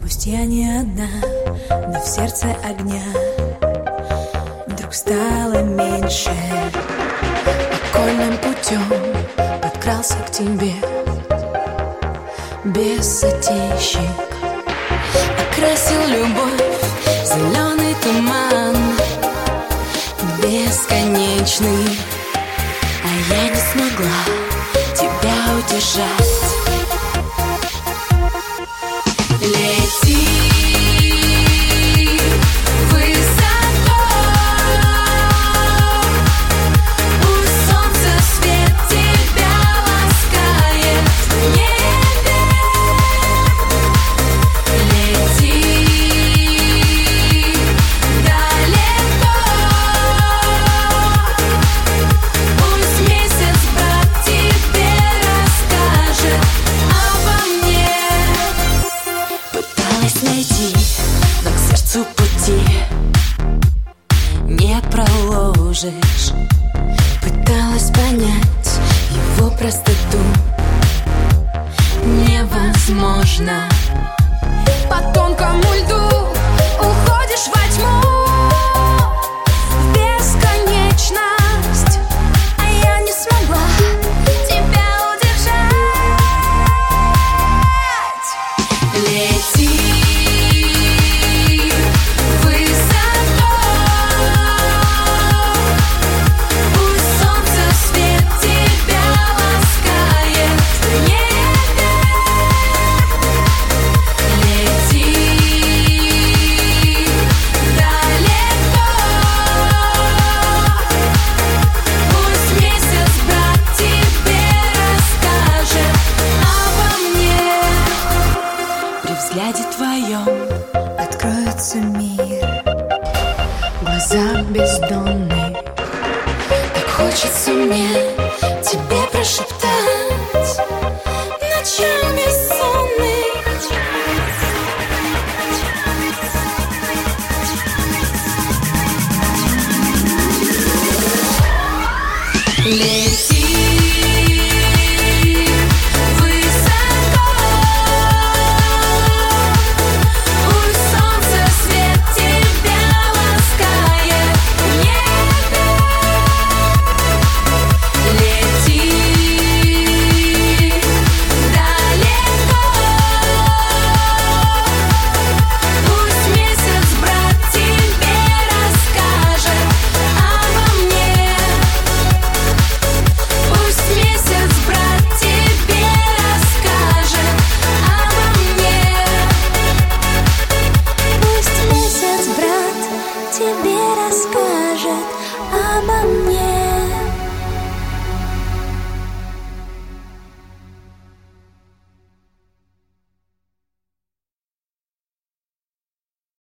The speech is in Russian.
Пусть я не одна, но в сердце огня вдруг стало меньше. Окольным путем подкрался к тебе без затейщик, окрасил любовь в зеленый туман бесконечный, а я не смогла тебя удержать. Лети высоко, пусть солнце свет тебя ласкает в небе. Лети далеко, пусть месяц брат тебе расскажет обо мне. Пыталась найти, но к сердцу пути не проложишь. Пыталась понять его простоту, невозможно. По тонкому льду уходишь во тьму, в бесконечность, а я не смогла тебя удержать. Лети высоко, пусть солнце свет тебя ласкает в небе. Лети далеко, пусть месяц брат тебе расскажет обо мне. При взгляде твоем откроется мир, глаза бездонные, так хочется мне